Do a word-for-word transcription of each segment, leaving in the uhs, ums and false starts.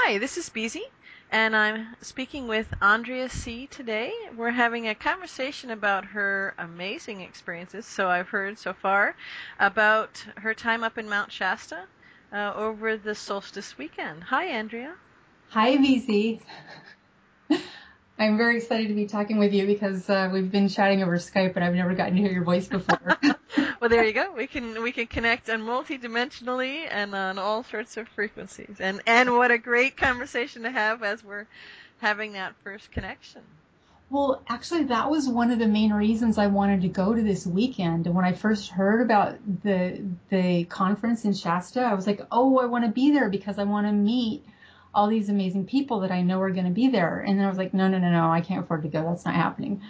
Hi, this is Beezy, and I'm speaking with Andrea C. today. We're having a conversation about her amazing experiences, so I've heard so far, about her time up in Mount Shasta uh, over the solstice weekend. Hi, Andrea. Hi, V C. I'm very excited to be talking with you because uh, we've been chatting over Skype, and I've never gotten to hear your voice before. Well, there you go. We can we can connect on multidimensionally and on all sorts of frequencies. And and what a great conversation to have as we're having that first connection. Well, actually, that was one of the main reasons I wanted to go to this weekend. And when I first heard about the the conference in Shasta, I was like, oh, I want to be there because I want to meet all these amazing people that I know are going to be there. And then I was like, no, no, no, no, I can't afford to go. That's not happening.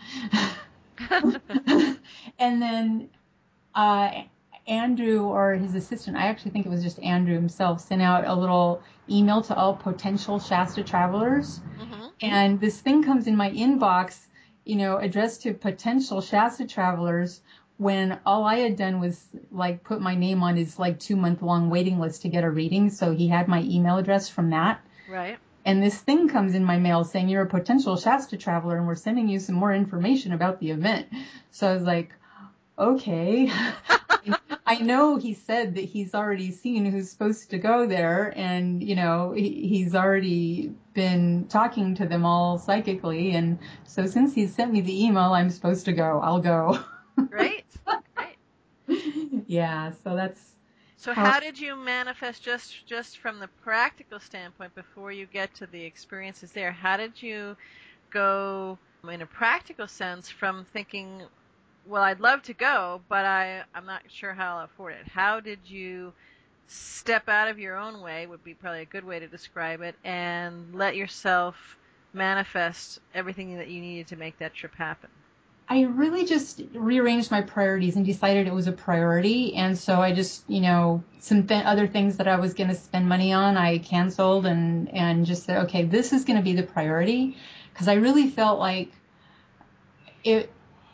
And then uh, Andrew, or his assistant, I actually think it was just Andrew himself, sent out a little email to all potential Shasta travelers. Mm-hmm. And this thing comes in my inbox, you know, addressed to potential Shasta travelers, when all I had done was like put my name on his like two month long waiting list to get a reading. So he had my email address from that. Right. And this thing comes in my mail saying you're a potential Shasta traveler and we're sending you some more information about the event. So I was like, okay. I know he said that he's already seen who's supposed to go there, and, you know, he, he's already been talking to them all psychically, and so since he's sent me the email, I'm supposed to go. I'll go. Great. Great. Yeah, so that's So how. how did you manifest just just from the practical standpoint before you get to the experiences there? How did you go in a practical sense from thinking, well, I'd love to go, but I, I'm not sure how I'll afford it. How did you step out of your own way, would be probably a good way to describe it, and let yourself manifest everything that you needed to make that trip happen? I really just rearranged my priorities and decided it was a priority. And so I just, you know, some th- other things that I was going to spend money on, I canceled and, and just said, okay, this is going to be the priority. Because I really felt like it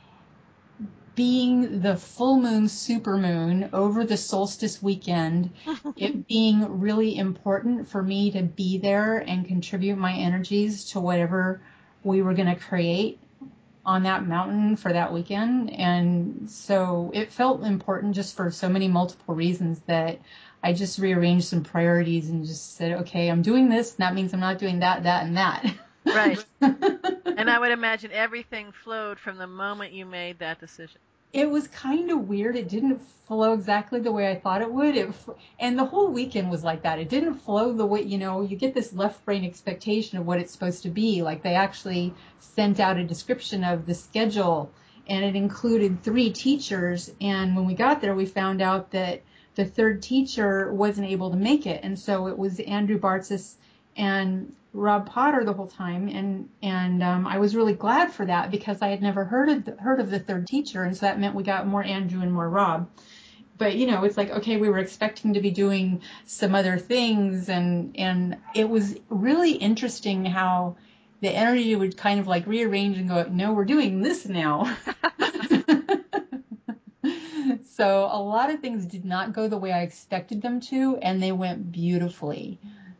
being the full moon, super moon over the solstice weekend, it being really important for me to be there and contribute my energies to whatever we were going to create on that mountain for that weekend. And so it felt important just for so many multiple reasons that I just rearranged some priorities and just said, okay, I'm doing this. And that means I'm not doing that, that, and that. Right. And I would imagine everything flowed from the moment you made that decision. It was kind of weird. It didn't flow exactly the way I thought it would. It, and the whole weekend was like that. It didn't flow the way, you know, you get this left brain expectation of what it's supposed to be. Like they actually sent out a description of the schedule, and it included three teachers. And when we got there, we found out that the third teacher wasn't able to make it. And so it was Andrew Bartzis and Rob Potter the whole time, and and um, I was really glad for that because I had never heard of the, heard of the third teacher, and so that meant we got more Andrew and more Rob. But you know, it's like, okay, we were expecting to be doing some other things, and and it was really interesting how the energy would kind of like rearrange and go, no, we're doing this now. So a lot of things did not go the way I expected them to, and they went beautifully.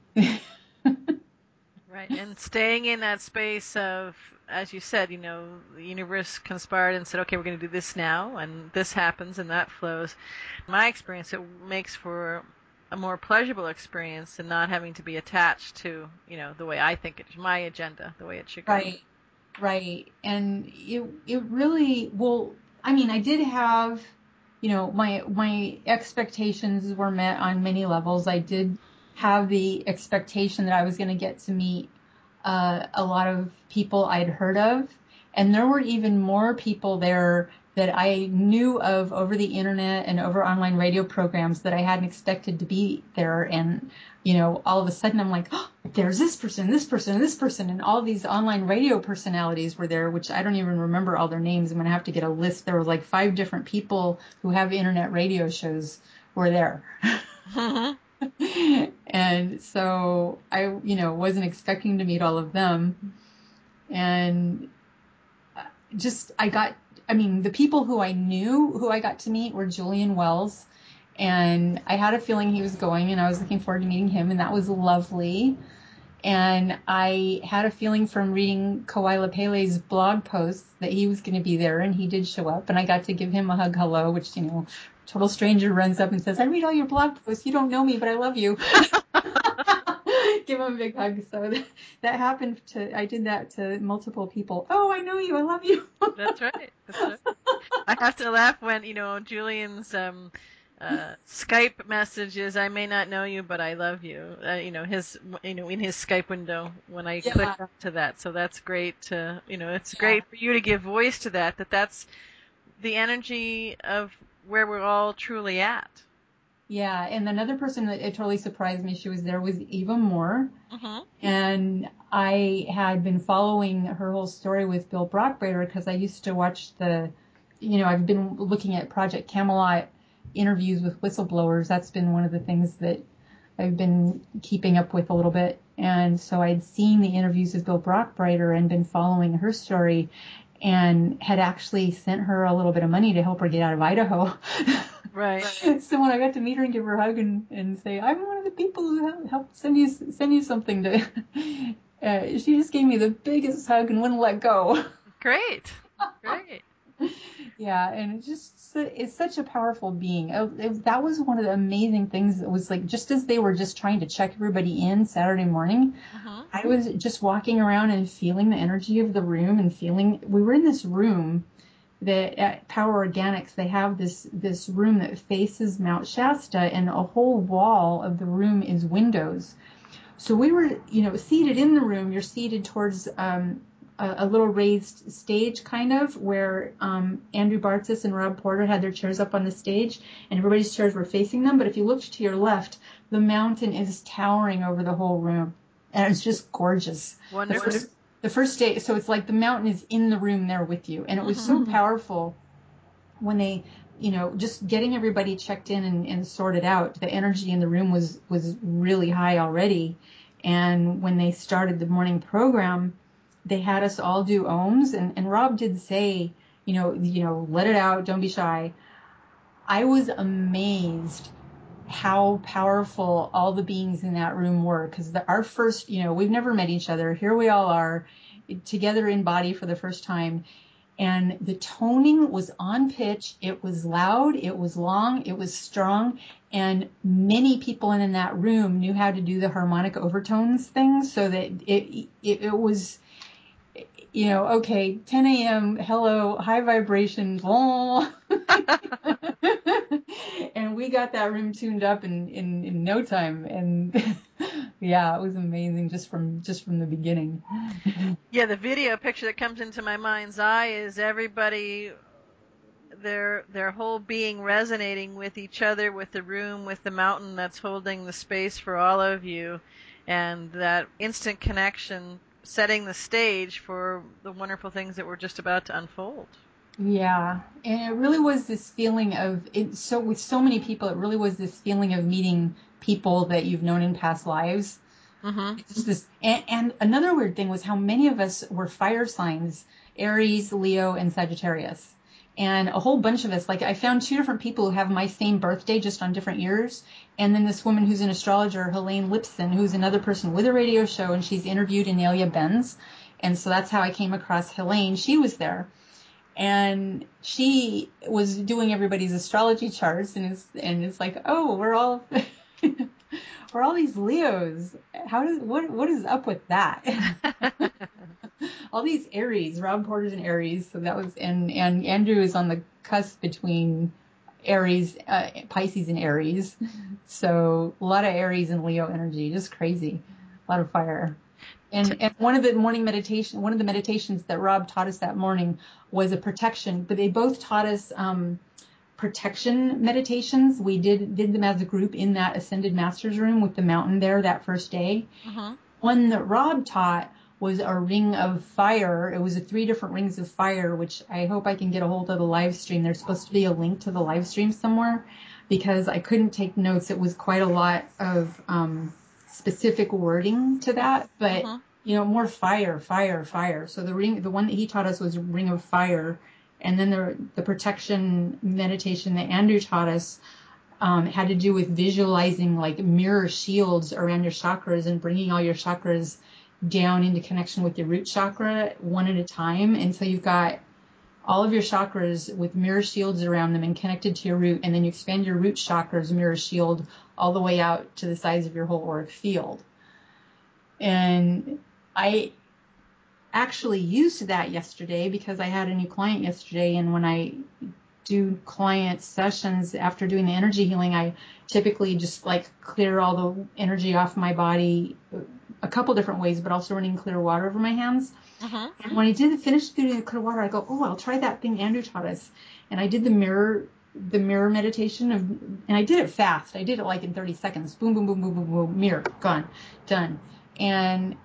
Right. And staying in that space of, as you said, you know, the universe conspired and said, okay, we're going to do this now, and this happens, and that flows. In my experience, it makes for a more pleasurable experience and not having to be attached to, you know, the way I think it, my agenda, the way it should go. Right, right. And it it really, well, I mean, I did have, you know, my my expectations were met on many levels. I did have the expectation that I was going to get to meet uh, a lot of people I'd heard of, and there were even more people there that I knew of over the internet and over online radio programs that I hadn't expected to be there. And, you know, all of a sudden I'm like, oh, there's this person, this person, this person, and all these online radio personalities were there, which I don't even remember all their names. I'm going to have to get a list. There was like five different people who have internet radio shows were there. And so I, you know, wasn't expecting to meet all of them. And just, I got, I mean, the people who I knew who I got to meet were Julian Wells. And I had a feeling he was going, and I was looking forward to meeting him, and that was lovely. And I had a feeling from reading Kawaila Pele's blog posts that he was going to be there, and he did show up, and I got to give him a hug hello, which, you know, total stranger runs up and says, I read all your blog posts. You don't know me, but I love you. Give him a big hug. So that, that happened to, I did that to multiple people. Oh, I know you. I love you. That's right. That's right. I have to laugh when, you know, Julian's um, uh, Skype messages, I may not know you, but I love you. Uh, you know, his, you know, in his Skype window when I Yeah. click to that. So that's great to, you know, it's Yeah. great for you to give voice to that, that that's the energy of where we're all truly at. Yeah. And another person that it totally surprised me, she was there, was Eva Moore. Mm-hmm. And I had been following her whole story with Bill Brockbrader because I used to watch the, you know, I've been looking at Project Camelot interviews with whistleblowers. That's been one of the things that I've been keeping up with a little bit. And so I'd seen the interviews with Bill Brockbrader and been following her story and had actually sent her a little bit of money to help her get out of Idaho. Right. So when I got to meet her and give her a hug and, and say, I'm one of the people who helped send you send you something to, uh, she just gave me the biggest hug and wouldn't let go. Great. Great. Yeah, and it's just it's such a powerful being. It, it, that was one of the amazing things. That was like just as they were just trying to check everybody in Saturday morning, Mm-hmm. I was just walking around and feeling the energy of the room and feeling we were in this room that at Power Organics, they have this this room that faces Mount Shasta, and a whole wall of the room is windows. So we were, you know, seated in the room. You're seated towards um, a, a little raised stage, kind of, where um, Andrew Bartzis and Rob Porter had their chairs up on the stage, and everybody's chairs were facing them. But if you looked to your left, the mountain is towering over the whole room, and it's just gorgeous. Wonderful. The first, the first day, so it's like the mountain is in the room there with you, and it was so powerful when they, you know, just getting everybody checked in and, and sorted out. The energy in the room was was really high already, and when they started the morning program, they had us all do ohms, and, and Rob did say, you know, you know, let it out, don't be shy. I was amazed how powerful all the beings in that room were, because our first, you know, we've never met each other. Here we all are together in body for the first time. And the toning was on pitch. It was loud. It was long. It was strong. And many people in that room knew how to do the harmonic overtones thing, so that it it, it was, you know, okay, ten a.m., hello, high vibration, and we got that room tuned up in, in, in no time. And yeah, it was amazing just from just from the beginning. Yeah, the video picture that comes into my mind's eye is everybody, their their whole being resonating with each other, with the room, with the mountain that's holding the space for all of you, and that instant connection setting the stage for the wonderful things that were just about to unfold. Yeah, and it really was this feeling of it. So with so many people, it really was this feeling of meeting people that you've known in past lives. Mm-hmm. It's just this, and, and another weird thing was how many of us were fire signs: Aries, Leo, and Sagittarius. And a whole bunch of us, like I found two different people who have my same birthday just on different years. And then this woman who's an astrologer, Helene Lipson, who's another person with a radio show, and she's interviewed Anelia Benz. And so that's how I came across Helene. She was there. And she was doing everybody's astrology charts, and it's and it's like, oh, we're all we're all these Leos. How does what what is up with that? All these Aries. Rob Porter's an Aries, so that was and and Andrew is on the cusp between Aries, uh, Pisces, and Aries. So a lot of Aries and Leo energy, just crazy, a lot of fire. And, and one of the morning meditation, one of the meditations that Rob taught us that morning was a protection, but they both taught us um, protection meditations. We did did them as a group in that Ascended Masters room with the mountain there that first day. Mm-hmm. One that Rob taught was a ring of fire. It was a three different rings of fire, which I hope I can get a hold of the live stream. There's supposed to be a link to the live stream somewhere, because I couldn't take notes. It was quite a lot of um, specific wording to that, but Mm-hmm. you know, more fire, fire, fire. So the ring, the one that he taught us was a ring of fire, and then the the protection meditation that Andrew taught us um, had to do with visualizing like mirror shields around your chakras and bringing all your chakras down into connection with your root chakra one at a time. And so you've got all of your chakras with mirror shields around them and connected to your root. And then you expand your root chakra's mirror shield all the way out to the size of your whole auric field. And I actually used that yesterday because I had a new client yesterday. And when I do client sessions after doing the energy healing, I typically just like clear all the energy off my body a couple different ways, but also running clear water over my hands. Uh-huh. And when I did finish doing the clear water, I go, oh, I'll try that thing Andrew taught us. And I did the mirror, the mirror meditation of, and I did it fast. I did it like in thirty seconds. Boom, boom, boom, boom, boom, boom, mirror, gone, done. And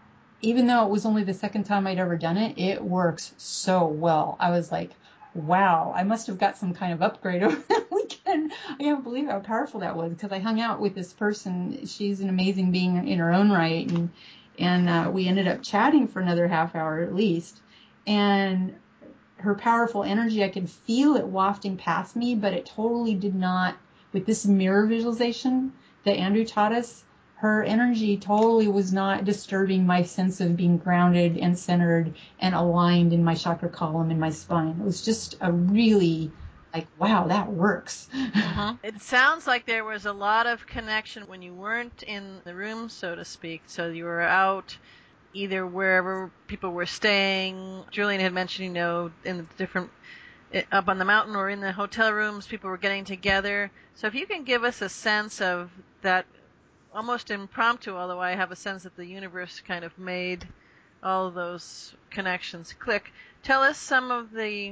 even though it was only the second time I'd ever done it, it works so well. I was like, wow, I must have got some kind of upgrade over that weekend. I can't believe how powerful that was, because I hung out with this person. She's an amazing being in her own right. And, and uh, we ended up chatting for another half hour at least. And her powerful energy, I could feel it wafting past me, but it totally did not, with this mirror visualization that Andrew taught us, her energy totally was not disturbing my sense of being grounded and centered and aligned in my chakra column in my spine. It was just a really like, wow, that works. Uh-huh. It sounds like there was a lot of connection when you weren't in the room, so to speak. So you were out either wherever people were staying. Julian had mentioned, you know, in the different, up on the mountain or in the hotel rooms, people were getting together. So if you can give us a sense of that, almost impromptu, although I have a sense that the universe kind of made all of those connections click. Tell us some of the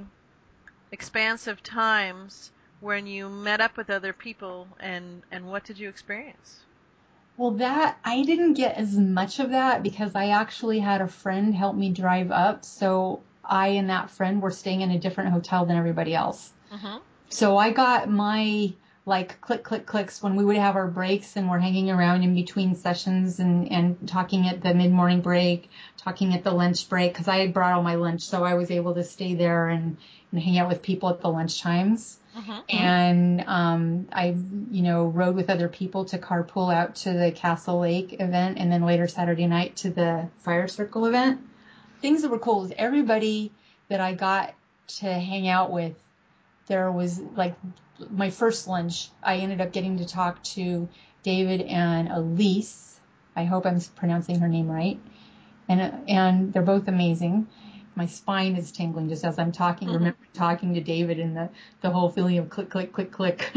expansive times when you met up with other people, and, and what did you experience? Well, that, I didn't get as much of that because I actually had a friend help me drive up. So I and that friend were staying in a different hotel than everybody else. Mm-hmm. So I got my like click, click, clicks when we would have our breaks and we're hanging around in between sessions and, and talking at the mid-morning break, talking at the lunch break, because I had brought all my lunch. So I was able to stay there and, and hang out with people at the lunch times. Mm-hmm. And um, I, you know, rode with other people to carpool out to the Castle Lake event and then later Saturday night to the Fire Circle event. Things that were cool is everybody that I got to hang out with, there was like my first lunch, I ended up getting to talk to David and Elise. I hope I'm pronouncing her name right. And and they're both amazing. My spine is tingling just as I'm talking. Mm-hmm. Remember talking to David and the, the whole feeling of click, click, click, click.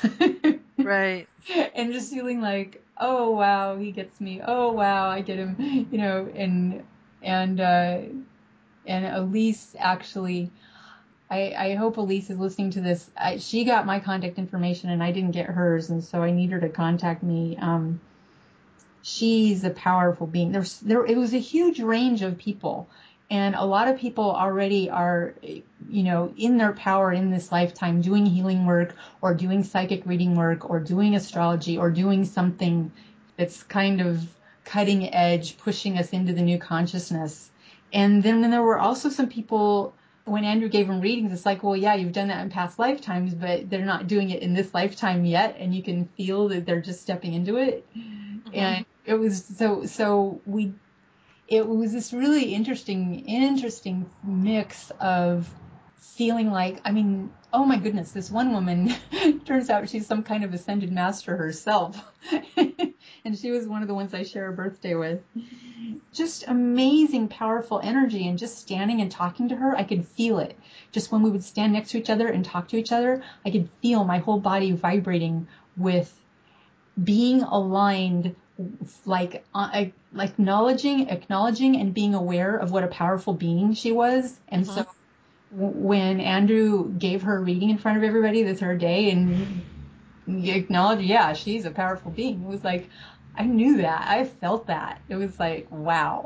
Right. And just feeling like, oh, wow, he gets me. Oh, wow, I get him. You know, and, and, uh, and Elise actually, I, I hope Elise is listening to this. I, she got my contact information and I didn't get hers. And so I need her to contact me. Um, she's a powerful being. There's, there, it was a huge range of people. And a lot of people already are, you know, in their power in this lifetime, doing healing work or doing psychic reading work or doing astrology or doing something that's kind of cutting edge, pushing us into the new consciousness. And then, then there were also some people, when Andrew gave them readings, it's like, well, yeah, you've done that in past lifetimes, but they're not doing it in this lifetime yet. And you can feel that they're just stepping into it. Mm-hmm. And it was so, so we, it was this really interesting, interesting mix of feeling like, I mean, oh my goodness, this one woman, turns out she's some kind of ascended master herself. And she was one of the ones I share a birthday with. Just amazing, powerful energy. And just standing and talking to her, I could feel it. Just when we would stand next to each other and talk to each other, I could feel my whole body vibrating with being aligned, like uh, like acknowledging, acknowledging and being aware of what a powerful being she was. And mm-hmm. so w- when Andrew gave her a reading in front of everybody the third day and acknowledged, yeah, she's a powerful being, it was like, I knew that. I felt that. It was like, wow.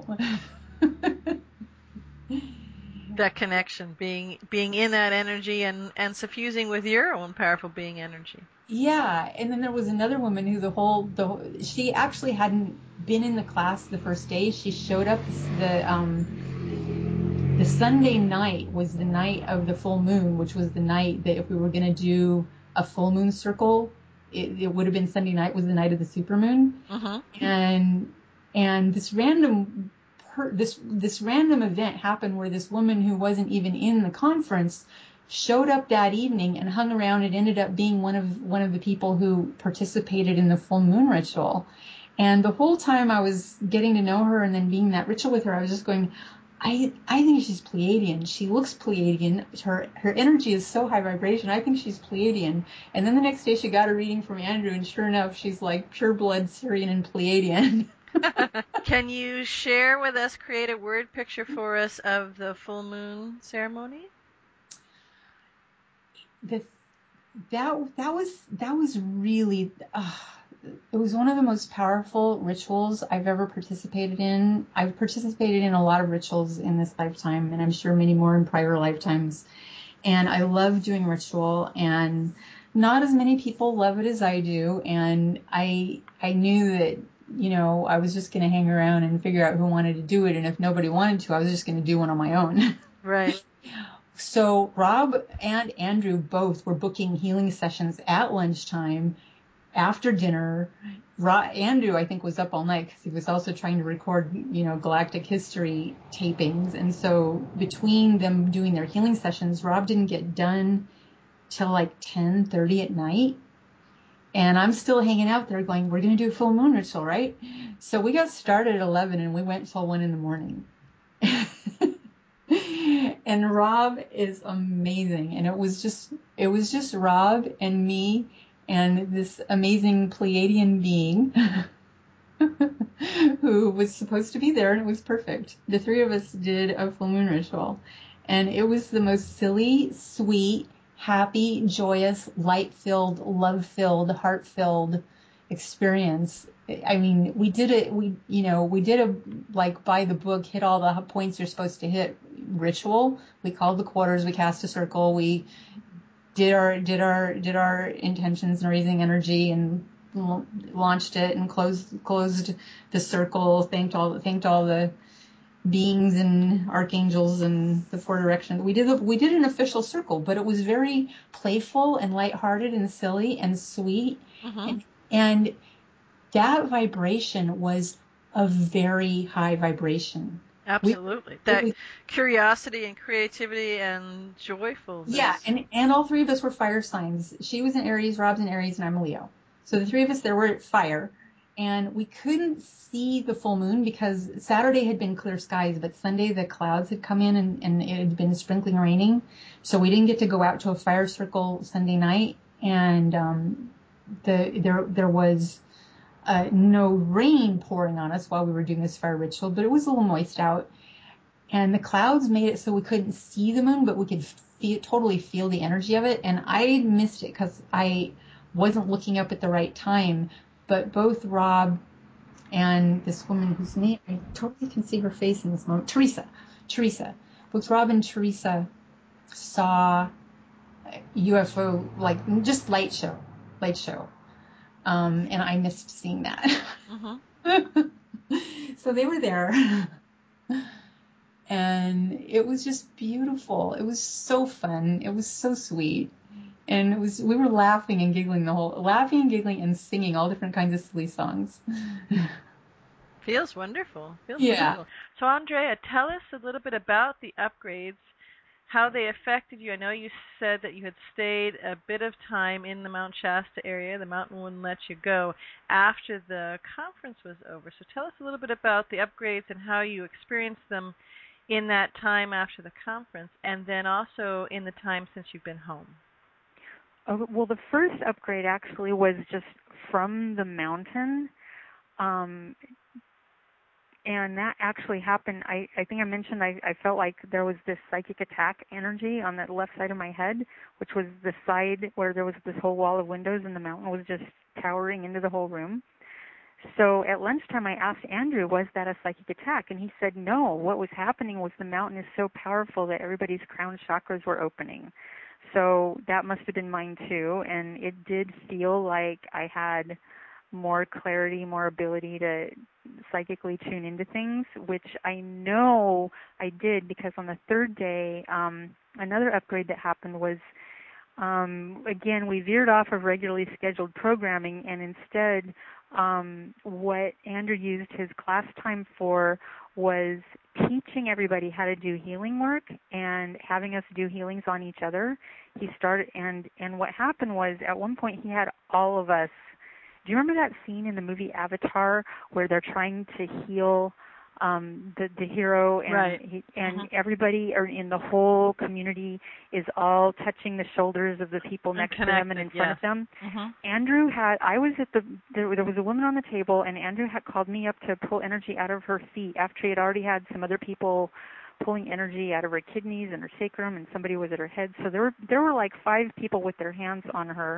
That connection, being being in that energy and, and suffusing with your own powerful being energy. Yeah, and then there was another woman who the whole the she actually hadn't been in the class the first day. She showed up the um the Sunday night was the night of the full moon, which was the night that if we were going to do a full moon circle it, it would have been Sunday night was the night of the supermoon, Mm-hmm. and and this random per, this this random event happened where this woman who wasn't even in the conference showed up that evening and hung around and ended up being one of one of the people who participated in the full moon ritual. And the whole time I was getting to know her and then being that ritual with her, I was just going, I I think she's Pleiadian. She looks Pleiadian. Her her energy is so high vibration. I think she's Pleiadian. And then the next day she got a reading from Andrew, and sure enough, she's like pure blood Syrian and Pleiadian. Can you share with us, create a word picture for us of the full moon ceremony? The, that that was that was really. Uh, It was one of the most powerful rituals I've ever participated in. I've participated in a lot of rituals in this lifetime, and I'm sure many more in prior lifetimes. And I love doing ritual, and not as many people love it as I do. And I I knew that, you know, I was just going to hang around and figure out who wanted to do it. And if nobody wanted to, I was just going to do one on my own. Right. So Rob and Andrew both were booking healing sessions at lunchtime, after dinner. Andrew, I think, was up all night because he was also trying to record, you know, galactic history tapings. And so between them doing their healing sessions, Rob didn't get done till like ten thirty at night. And I'm still hanging out there going, we're going to do a full moon ritual, right? So we got started at eleven and we went till one in the morning. And Rob is amazing. And it was just, it was just Rob and me and this amazing Pleiadian being who was supposed to be there, and it was perfect. The three of us did a full moon ritual, and it was the most silly, sweet, happy, joyous, light-filled, love-filled, heart-filled experience. I mean, we did it, we, you know, we did a, like, by the book, hit all the points you're supposed to hit ritual. We called the quarters, we cast a circle, we did our did our did our intentions and raising energy and l- launched it and closed closed the circle, thanked all thanked all the beings and archangels and the four directions. We did a, we did an official circle, but it was very playful and lighthearted and silly and sweet. Mm-hmm. and, and that vibration was a very high vibration. Absolutely. We, that was, curiosity and creativity and joyfulness. Yeah, and, and all three of us were fire signs. She was an Aries, Rob's an Aries, and I'm a Leo. So the three of us there were fire. And we couldn't see the full moon because Saturday had been clear skies, but Sunday the clouds had come in and, and it had been sprinkling raining. So we didn't get to go out to a fire circle Sunday night. And um, the there there was uh, no rain pouring on us while we were doing this fire ritual, but it was a little moist out. And the clouds made it so we couldn't see the moon, but we could feel, totally feel the energy of it. And I missed it because I wasn't looking up at the right time. But both Rob and this woman whose name, I totally can see her face in this moment, Teresa, Teresa. Both Rob and Teresa saw U F O, like just light show, light show. Um, and I missed seeing that. Mm-hmm. So they were there. And it was just beautiful. It was so fun. It was so sweet. And it was, we were laughing and giggling the whole, laughing and giggling and singing all different kinds of silly songs. Feels wonderful. Feels Yeah. wonderful. So Andrea, tell us a little bit about the upgrades, how they affected you. I know you said that you had stayed a bit of time in the Mount Shasta area. The mountain wouldn't let you go after the conference was over. So tell us a little bit about the upgrades and how you experienced them in that time after the conference, and then also in the time since you've been home. Oh, well, the first upgrade actually was just from the mountain. Um, and that actually happened. I, I think I mentioned I, I felt like there was this psychic attack energy on the left side of my head, which was the side where there was this whole wall of windows and the mountain was just towering into the whole room. So at lunchtime, I asked Andrew, was that a psychic attack? And he said, no. What was happening was the mountain is so powerful that everybody's crown chakras were opening. So that must have been mine too. And it did feel like I had more clarity, more ability to psychically tune into things, which I know I did because on the third day, um, another upgrade that happened was um, again, we veered off of regularly scheduled programming, and instead, um, what Andrew used his class time for was teaching everybody how to do healing work and having us do healings on each other. He started, and and what happened was, at one point, he had all of us. Do you remember that scene in the movie Avatar where they're trying to heal um, the the hero, and right. he, and mm-hmm. everybody, or in the whole community, is all touching the shoulders of the people And next connected, to them and in front yes. of them. Mm-hmm. Andrew had, I was at the, there, there was a woman on the table, and Andrew had called me up to pull energy out of her feet after he had already had some other people pulling energy out of her kidneys and her sacrum, and somebody was at her head. So there were there were like five people with their hands on her,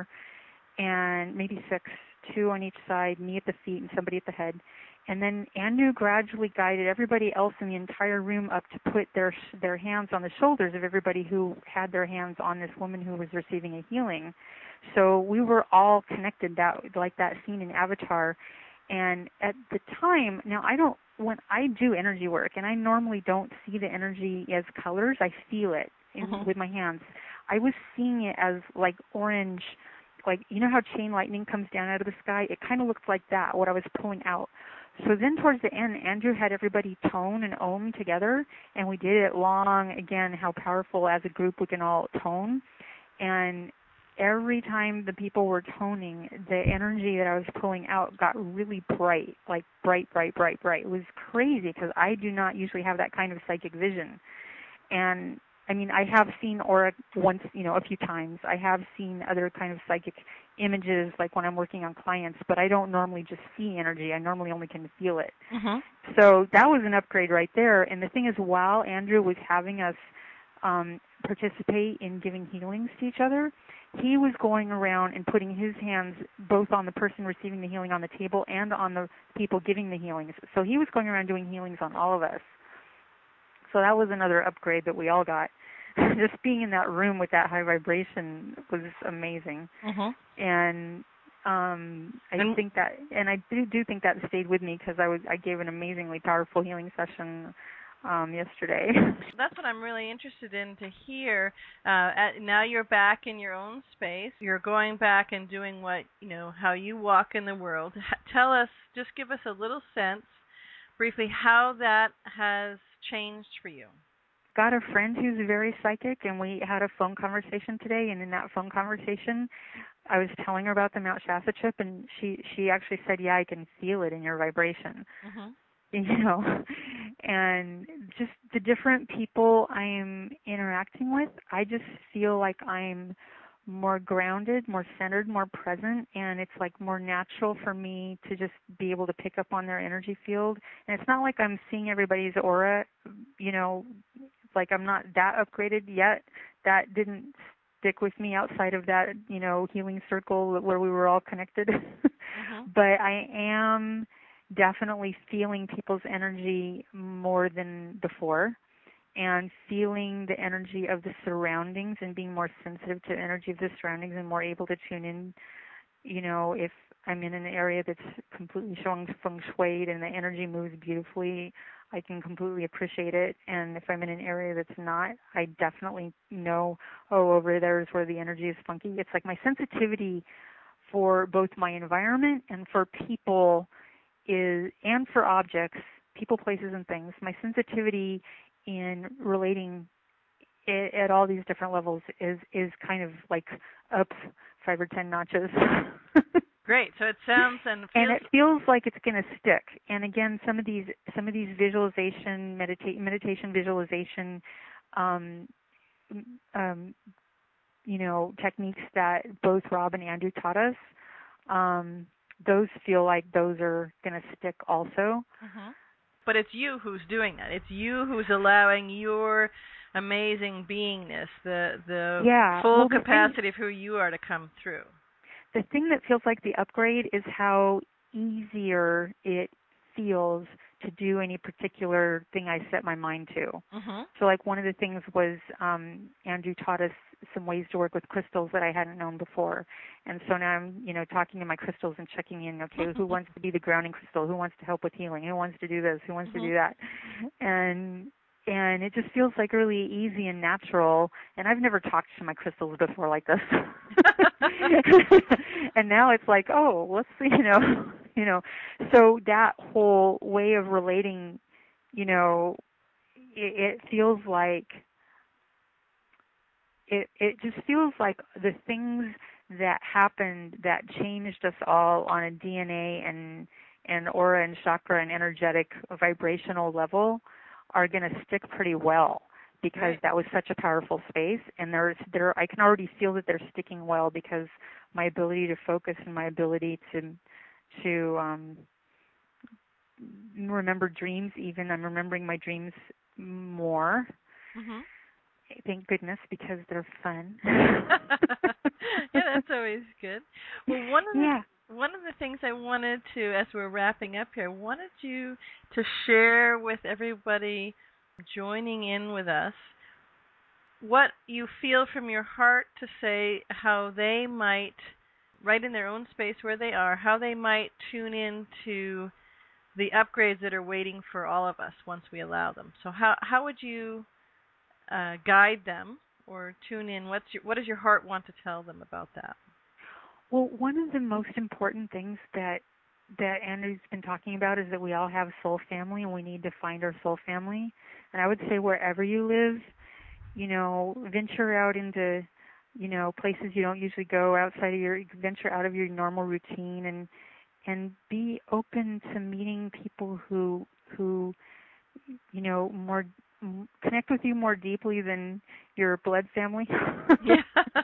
and maybe six, two on each side, me at the feet and somebody at the head. And then Andrew gradually guided everybody else in the entire room up to put their their hands on the shoulders of everybody who had their hands on this woman who was receiving a healing. So we were all connected, that like that scene in Avatar. And at the time, now I don't, when I do energy work, and I normally don't see the energy as colors, I feel it in, mm-hmm. with my hands. I was seeing it as like orange, like, you know how chain lightning comes down out of the sky? It kind of looked like that, what I was pulling out. So then towards the end, Andrew had everybody tone and ohm together, and we did it long, again, how powerful as a group we can all tone. And every time the people were toning, the energy that I was pulling out got really bright, like bright, bright, bright, bright. It was crazy because I do not usually have that kind of psychic vision. And I mean, I have seen aura once, you know, a few times. I have seen other kind of psychic images, like when I'm working on clients, but I don't normally just see energy. I normally only can feel it. Mm-hmm. So that was an upgrade right there. And the thing is, while Andrew was having us um, participate in giving healings to each other, he was going around and putting his hands both on the person receiving the healing on the table and on the people giving the healings. So he was going around doing healings on all of us. So that was another upgrade that we all got. Just being in that room with that high vibration was amazing. Mm-hmm. And um, I and, think that, and I do, do think that stayed with me because I was I gave an amazingly powerful healing session um, yesterday. That's what I'm really interested in to hear. Uh, at, now you're back in your own space. You're going back and doing what, you know, how you walk in the world. H- tell us, just give us a little sense, briefly, how that has changed for you. Got a friend who's very psychic, and we had a phone conversation today, and in that phone conversation, I was telling her about the Mount Shasta trip, and she, she actually said, yeah, I can feel it in your vibration. Mm-hmm. You know, and just the different people I'm interacting with, I just feel like I'm more grounded, more centered, more present, and it's like more natural for me to just be able to pick up on their energy field. And it's not like I'm seeing everybody's aura, you know, like I'm not that upgraded yet. That didn't stick with me outside of that, you know, healing circle where we were all connected. Mm-hmm. But I am definitely feeling people's energy more than before, and feeling the energy of the surroundings and being more sensitive to the energy of the surroundings and more able to tune in. You know, if I'm in an area that's completely showing feng shui and the energy moves beautifully, I can completely appreciate it. And if I'm in an area that's not, I definitely know, oh, over there is where the energy is funky. It's like my sensitivity for both my environment and for people is, and for objects, people, places, and things, my sensitivity in relating it, at all these different levels is is kind of like up five or ten notches. Great. So it sounds and feels, and it feels like it's going to stick. And again, some of these some of these visualization, medita- meditation, visualization, um, um, you know, techniques that both Rob and Andrew taught us. Um, those feel like those are going to stick also. Mm-hmm. But it's you who's doing that. It's you who's allowing your amazing beingness, the the yeah. full well, the capacity thing, of who you are to come through. The thing that feels like the upgrade is how easier it feels to do any particular thing I set my mind to. Mm-hmm. So like one of the things was um, Andrew taught us some ways to work with crystals that I hadn't known before. And so now I'm, you know, talking to my crystals and checking in, okay, who wants to be the grounding crystal? Who wants to help with healing? Who wants to do this? Who wants mm-hmm. to do that? And and it just feels like really easy and natural. And I've never talked to my crystals before like this. And now it's like, oh, let's see, you know, you know. So that whole way of relating, you know, it, it feels like it. It just feels like the things that happened that changed us all on a D N A and and aura and chakra and energetic vibrational level are going to stick pretty well, because right. that was such a powerful space, and there's there I can already feel that they're sticking well, because my ability to focus and my ability to to um, remember dreams. Even I'm remembering my dreams more. Mm-hmm. Thank goodness, because they're fun. Yeah, that's always good. Well, one of the yeah. one of the things I wanted to, as we're wrapping up here, I wanted you to share with everybody joining in with us what you feel from your heart, to say how they might, right in their own space where they are, how they might tune in to the upgrades that are waiting for all of us once we allow them. So how how would you uh, guide them or tune in? What's your, what does your heart want to tell them about that? Well, one of the most important things that that Andrew's been talking about is that we all have soul family, and we need to find our soul family. And I would say wherever you live, you know, venture out into, you know, places you don't usually go, outside of your, venture out of your normal routine, and and be open to meeting people who who, you know, more connect with you more deeply than your blood family. Yeah.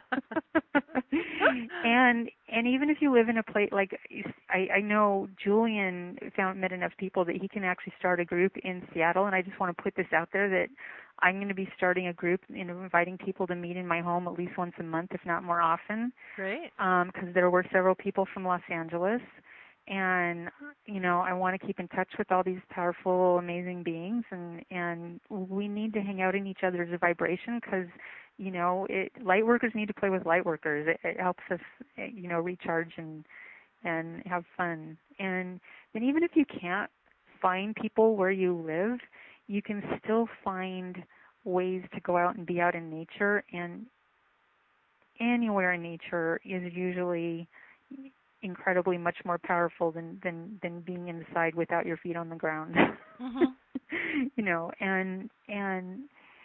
and and even if you live in a place like, I, I know Julian found met enough people that he can actually start a group in Seattle, and I just want to put this out there that I'm going to be starting a group and inviting people to meet in my home at least once a month, if not more often. Great. Because um, there were several people from Los Angeles. And, you know, I want to keep in touch with all these powerful, amazing beings, and, and we need to hang out in each other's vibration, because, you know, it, light workers need to play with light workers. It, it helps us, you know, recharge and and have fun. And then even if you can't find people where you live, you can still find ways to go out and be out in nature, and anywhere in nature is usually incredibly much more powerful than, than, than being inside without your feet on the ground. Mm-hmm. You know, and and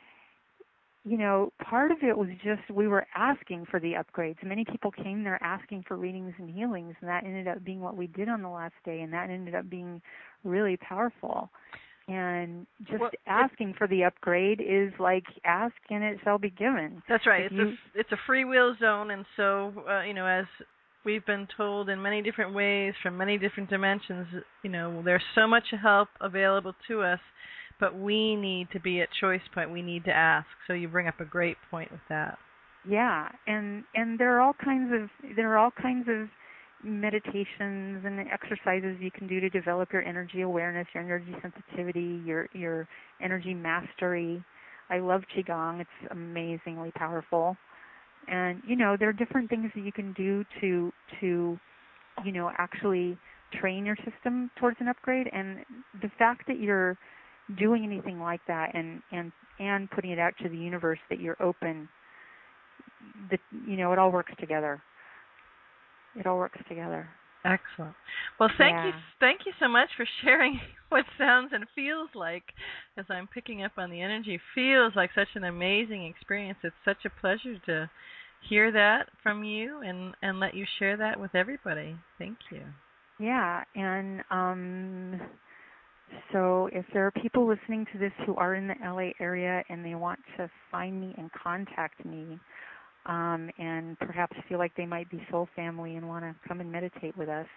you know, part of it was just we were asking for the upgrades. Many people came there asking for readings and healings, and that ended up being what we did on the last day, and that ended up being really powerful. And just well, asking for the upgrade is like, ask and it shall be given. That's right. If it's you, a it's a free will zone, and so uh, you know, as we've been told in many different ways from many different dimensions, you know, there's so much help available to us, but we need to be at choice point. We need to ask. So you bring up a great point with that. Yeah, and and there are all kinds of there are all kinds of meditations and exercises you can do to develop your energy awareness, your energy sensitivity, your your energy mastery. I love Qigong. It's amazingly powerful. And, you know, there are different things that you can do to, to, you know, actually train your system towards an upgrade. And the fact that you're doing anything like that and, and, and putting it out to the universe that you're open, that, you know, it all works together. It all works together. Excellent. Well, thank yeah. you, thank you so much for sharing what sounds and feels like, as I'm picking up on the energy, feels like such an amazing experience. It's such a pleasure to hear that from you and, and let you share that with everybody. Thank you. Yeah, and um, so if there are people listening to this who are in the L A area and they want to find me and contact me, Um, and perhaps feel like they might be soul family and want to come and meditate with us.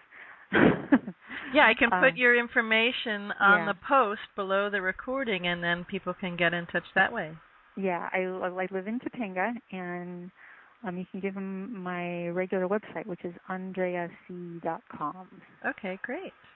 Yeah, I can put um, your information on yeah. the post below the recording, and then people can get in touch that way. Yeah, I, I live in Topanga, and um, you can give them my regular website, which is andrea c dot com. Okay, great.